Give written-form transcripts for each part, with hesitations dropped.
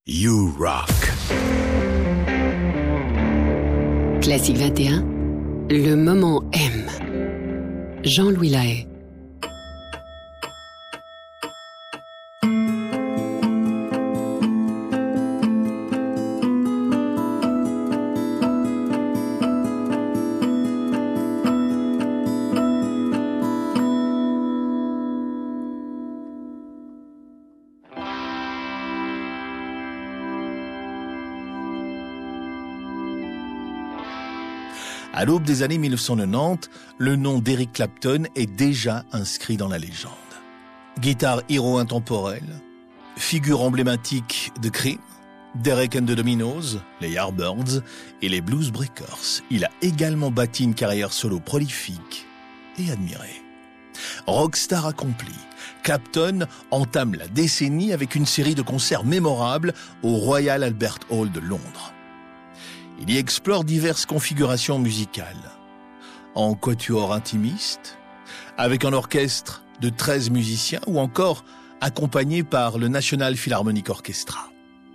You Rock. Classique 21, le moment M. Jean-Louis Lahaye. À l'aube des années 1990, le nom d'Eric Clapton est déjà inscrit dans la légende. Guitare héros intemporel, figure emblématique de Cream, Derek and the Dominos, les Yardbirds et les Blues Breakers. Il a également bâti une carrière solo prolifique et admirée. Rockstar accompli, Clapton entame la décennie avec une série de concerts mémorables au Royal Albert Hall de Londres. Il y explore diverses configurations musicales. En quatuor intimiste, avec un orchestre de 13 musiciens ou encore accompagné par le National Philharmonic Orchestra.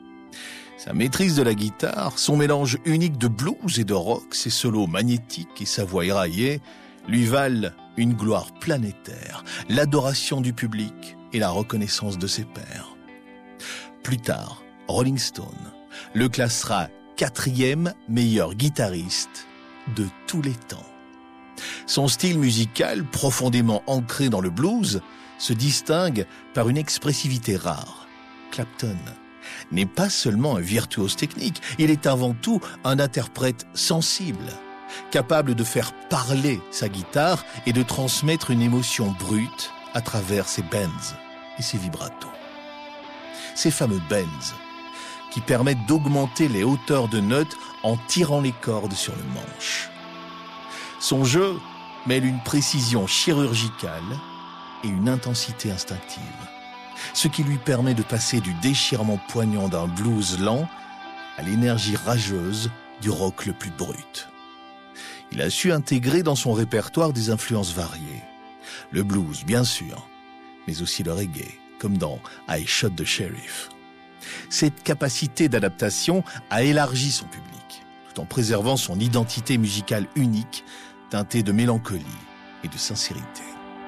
Sa maîtrise de la guitare, son mélange unique de blues et de rock, ses solos magnétiques et sa voix éraillée lui valent une gloire planétaire, l'adoration du public et la reconnaissance de ses pairs. Plus tard, Rolling Stone le classera 4e meilleur guitariste de tous les temps. Son style musical, profondément ancré dans le blues, se distingue par une expressivité rare. Clapton n'est pas seulement un virtuose technique, il est avant tout un interprète sensible, capable de faire parler sa guitare et de transmettre une émotion brute à travers ses bends et ses vibratos. Ces fameux bends qui permettent d'augmenter les hauteurs de notes en tirant les cordes sur le manche. Son jeu mêle une précision chirurgicale et une intensité instinctive, ce qui lui permet de passer du déchirement poignant d'un blues lent à l'énergie rageuse du rock le plus brut. Il a su intégrer dans son répertoire des influences variées. Le blues, bien sûr, mais aussi le reggae, comme dans I Shot the Sheriff. Cette capacité d'adaptation a élargi son public, tout en préservant son identité musicale unique, teintée de mélancolie et de sincérité.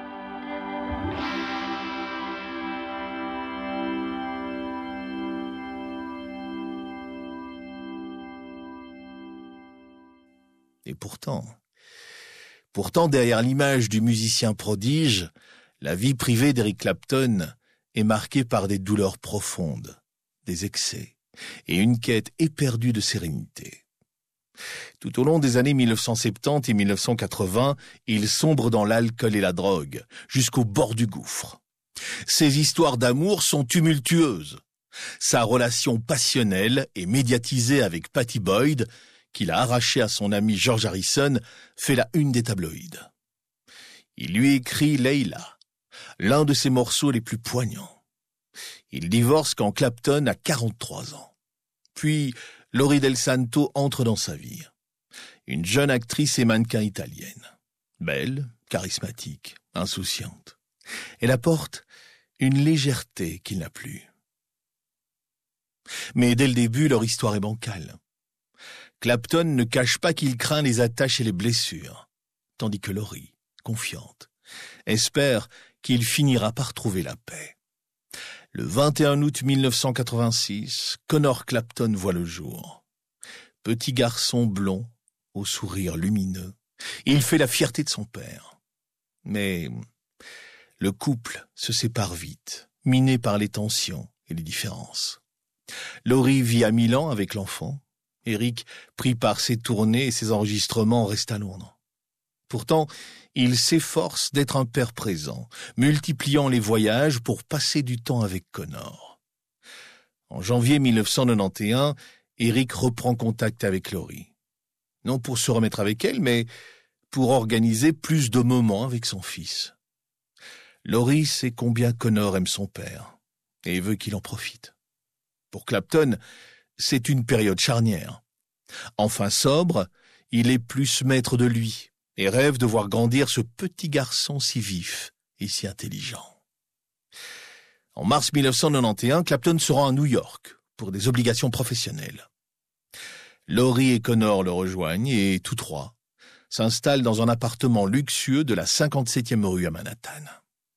Et pourtant, derrière l'image du musicien prodige, la vie privée d'Eric Clapton est marquée par des douleurs profondes, des excès et une quête éperdue de sérénité. Tout au long des années 1970 et 1980, il sombre dans l'alcool et la drogue, jusqu'au bord du gouffre. Ses histoires d'amour sont tumultueuses. Sa relation passionnelle et médiatisée avec Pattie Boyd, qu'il a arrachée à son ami George Harrison, fait la une des tabloïds. Il lui écrit Leila, l'un de ses morceaux les plus poignants. Il divorce quand Clapton a 43 ans. Puis, Laurie Del Santo entre dans sa vie. Une jeune actrice et mannequin italienne. Belle, charismatique, insouciante. Elle apporte une légèreté qu'il n'a plus. Mais dès le début, leur histoire est bancale. Clapton ne cache pas qu'il craint les attaches et les blessures, tandis que Laurie, confiante, espère qu'il finira par trouver la paix. Le 21 août 1986, Connor Clapton voit le jour. Petit garçon blond, au sourire lumineux, il fait la fierté de son père. Mais le couple se sépare vite, miné par les tensions et les différences. Laurie vit à Milan avec l'enfant. Eric, pris par ses tournées et ses enregistrements, reste à Londres. Pourtant, il s'efforce d'être un père présent, multipliant les voyages pour passer du temps avec Connor. En janvier 1991, Eric reprend contact avec Laurie. Non pour se remettre avec elle, mais pour organiser plus de moments avec son fils. Laurie sait combien Connor aime son père et veut qu'il en profite. Pour Clapton, c'est une période charnière. Enfin sobre, il est plus maître de lui et rêve de voir grandir ce petit garçon si vif et si intelligent. En mars 1991, Clapton se rend à New York pour des obligations professionnelles. Laurie et Connor le rejoignent et tous trois s'installent dans un appartement luxueux de la 57e rue à Manhattan.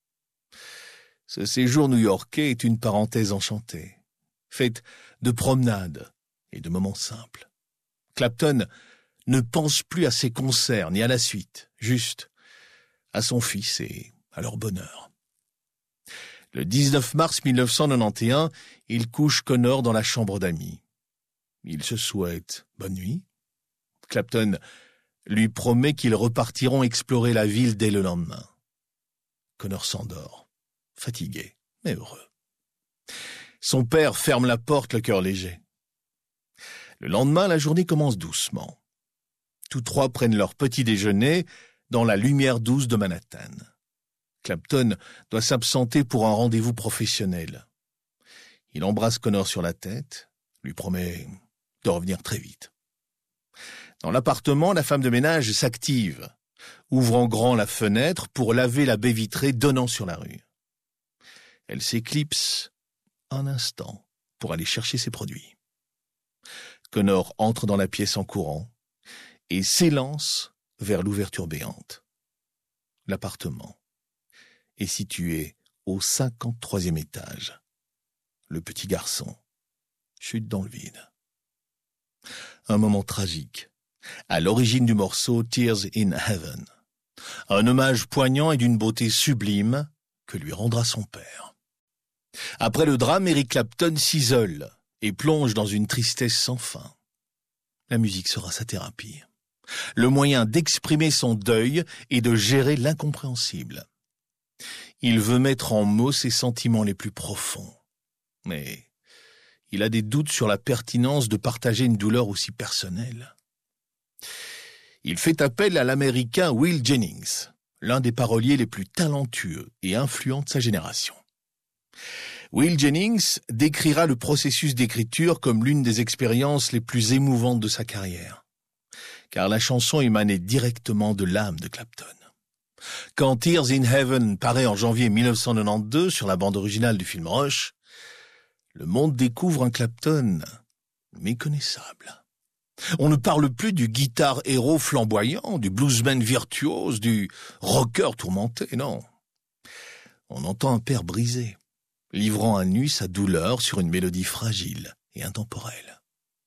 Ce séjour new-yorkais est une parenthèse enchantée, faite de promenades et de moments simples. Clapton ne pense plus à ses concerts ni à la suite, juste à son fils et à leur bonheur. Le 19 mars 1991, il couche Connor dans la chambre d'amis. Il se souhaite bonne nuit. Clapton lui promet qu'ils repartiront explorer la ville dès le lendemain. Connor s'endort, fatigué mais heureux. Son père ferme la porte, le cœur léger. Le lendemain, la journée commence doucement. Tous trois prennent leur petit déjeuner dans la lumière douce de Manhattan. Clapton doit s'absenter pour un rendez-vous professionnel. Il embrasse Connor sur la tête, lui promet de revenir très vite. Dans l'appartement, la femme de ménage s'active, ouvrant grand la fenêtre pour laver la baie vitrée donnant sur la rue. Elle s'éclipse un instant pour aller chercher ses produits. Connor entre dans la pièce en courant et s'élance vers l'ouverture béante. L'appartement est situé au 53e étage. Le petit garçon chute dans le vide. Un moment tragique, à l'origine du morceau Tears in Heaven. Un hommage poignant et d'une beauté sublime que lui rendra son père. Après le drame, Eric Clapton s'isole et plonge dans une tristesse sans fin. La musique sera sa thérapie. Le moyen d'exprimer son deuil et de gérer l'incompréhensible. Il veut mettre en mots ses sentiments les plus profonds. Mais il a des doutes sur la pertinence de partager une douleur aussi personnelle. Il fait appel à l'Américain Will Jennings, l'un des paroliers les plus talentueux et influents de sa génération. Will Jennings décrira le processus d'écriture comme l'une des expériences les plus émouvantes de sa carrière, car la chanson émanait directement de l'âme de Clapton. Quand Tears in Heaven paraît en janvier 1992 sur la bande originale du film Rush, le monde découvre un Clapton méconnaissable. On ne parle plus du guitare héros flamboyant, du bluesman virtuose, du rocker tourmenté, non. On entend un père brisé, livrant à nu sa douleur sur une mélodie fragile et intemporelle.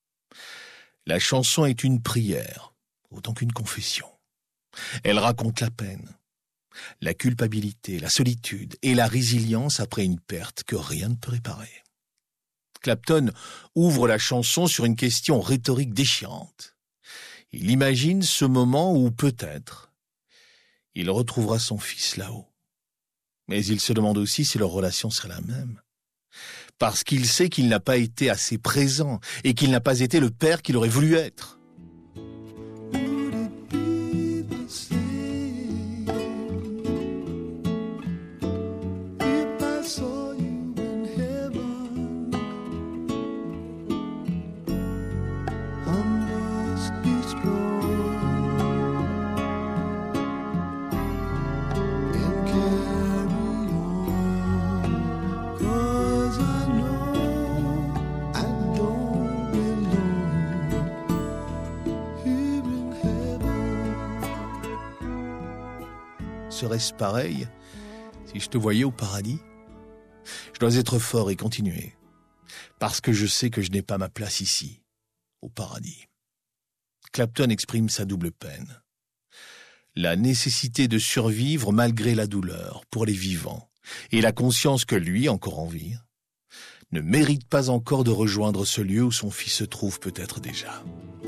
La chanson est une prière, autant qu'une confession. Elle raconte la peine, la culpabilité, la solitude et la résilience après une perte que rien ne peut réparer. Clapton ouvre la chanson sur une question rhétorique déchirante. Il imagine ce moment où, peut-être, il retrouvera son fils là-haut. Mais il se demande aussi si leur relation sera la même. Parce qu'il sait qu'il n'a pas été assez présent et qu'il n'a pas été le père qu'il aurait voulu être. Serait-ce pareil si je te voyais au paradis? Je dois être fort et continuer, parce que je sais que je n'ai pas ma place ici, au paradis. Clapton exprime sa double peine. La nécessité de survivre malgré la douleur pour les vivants, et la conscience que lui, encore en vie, ne mérite pas encore de rejoindre ce lieu où son fils se trouve peut-être déjà.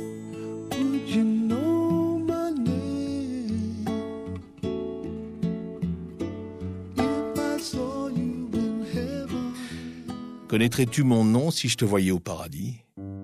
Connaîtrais-tu mon nom si je te voyais au paradis?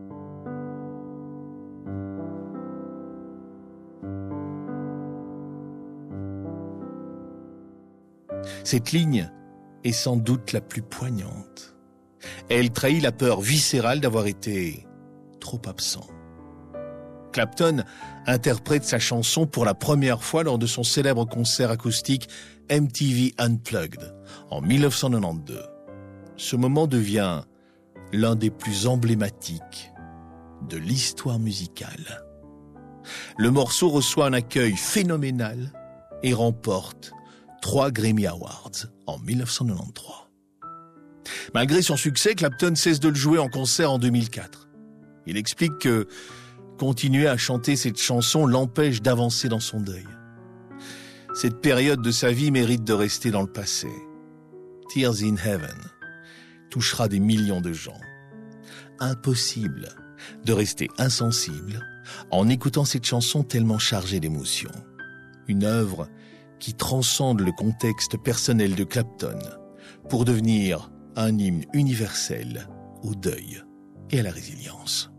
Cette ligne est sans doute la plus poignante. Elle trahit la peur viscérale d'avoir été trop absent. Clapton interprète sa chanson pour la première fois lors de son célèbre concert acoustique MTV Unplugged en 1992. Ce moment devient l'un des plus emblématiques de l'histoire musicale. Le morceau reçoit un accueil phénoménal et remporte 3 Grammy Awards en 1993. Malgré son succès, Clapton cesse de le jouer en concert en 2004. Il explique que continuer à chanter cette chanson l'empêche d'avancer dans son deuil. Cette période de sa vie mérite de rester dans le passé. Tears in Heaven touchera des millions de gens. Impossible de rester insensible en écoutant cette chanson tellement chargée d'émotions. Une œuvre qui transcende le contexte personnel de Clapton pour devenir un hymne universel au deuil et à la résilience.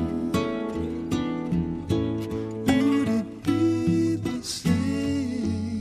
Would it be the same?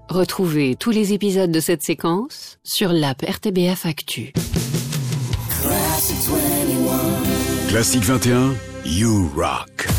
Retrouvez tous les épisodes de cette séquence sur l'app RTBF Actu. Classique 21, You Rock.